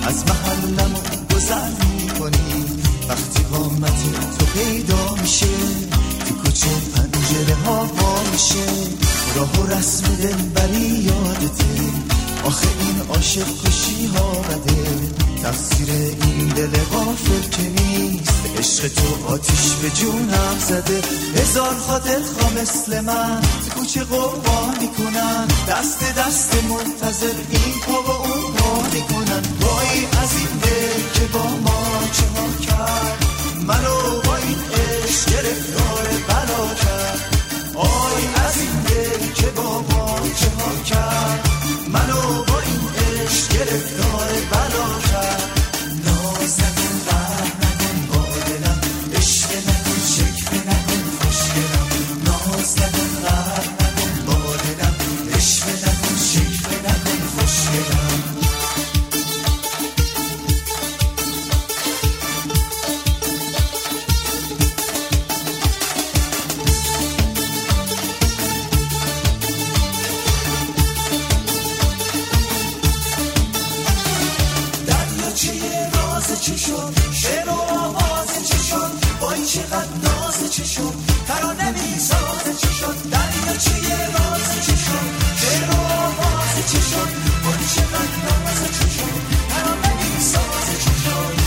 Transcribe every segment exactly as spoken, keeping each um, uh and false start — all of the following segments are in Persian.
از محلمون گذر میکنی، وقتی قامت تو پیدا میشه تو کوچه پنجره ها وا میشه، راه و رسم دلبری یادته، آخه این عاشق کشی ها بده، تقصیر این دل غافل که نیست، عشق تو آتیش به جونم زده، هزار خاطر خواه مثل من تو کوچه قوقا میکنن، دست دست منتظر این پا و اون پا میکنن، وای از این دل که با ما چه ها کرد، منو با این عشق گرفتار بلا کرد، آی از این دل که با ما چه ها کرد، منو با این عشق گرفتار بلا کرد، ناز نکن بر نکن با دلم، عشق نکن شکر نکن خوشگلم، ناز نکن بر نکن با دلم، عشق نکن شکر نکن خوشگلم. چی شد شعر و آواز چی شد، وای چقدر ناز چی شد، ترانه میساز چی شد، دریا چیه راز چی شد، شعر و آواز چی شد، وای چقدر ناز چی شد، ترانه میساز چی شد.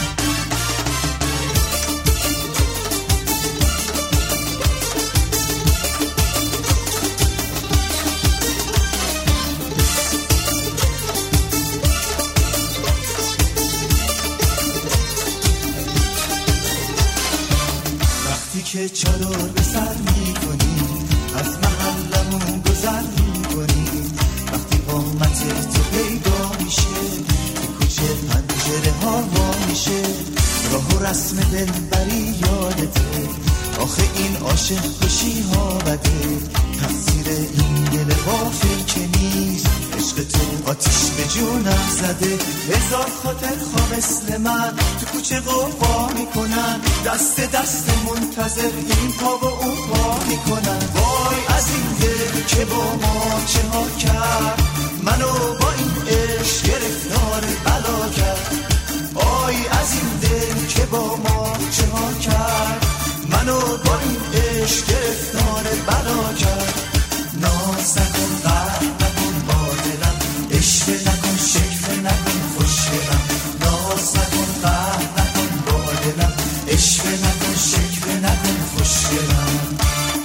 که چادر به سر میکنی، از محلمون گذر میکنی، وقتی قامت تو پیدا میشه تو کوچه پنجره ها وا میشه، راه و رسم دلبری یادته، آخه این عاشق کشی ها بده، تقصیر این دل غافل که نیست، عشق تو آتیش به جونم زده، هزار خاطر خواه مثل من تو کوچه قوقا میکنن، دست دست منتظر این پا و اون پا میکنن، وای از این دل که با ما چه ها کرد، منو با این عشق گرفتار بلا کرد، آی از این دل که با ما چه ها کرد، منو با این عشق گرفتار بلا کرد، ناز نکن قهر نکن با دلم، عشق نکن شکر نکن خوشگلم، ناز نکن قهر نکن با دلم، عشق نکن شکر نکن خوشگلم.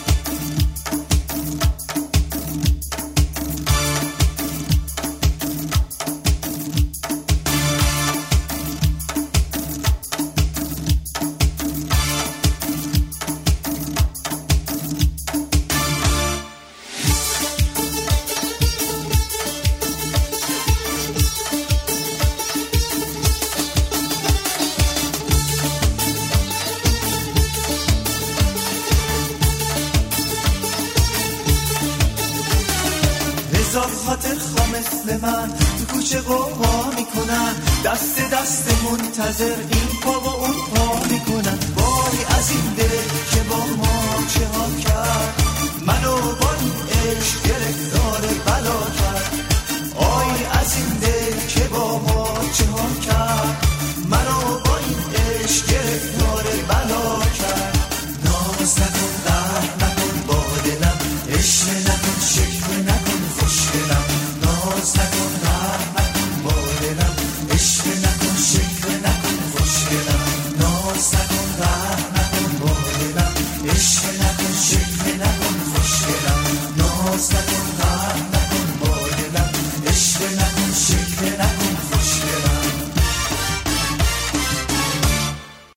هزار خاطر خواه مثل من تو کوچه قوقا میکنن، دست دست منتظر این پا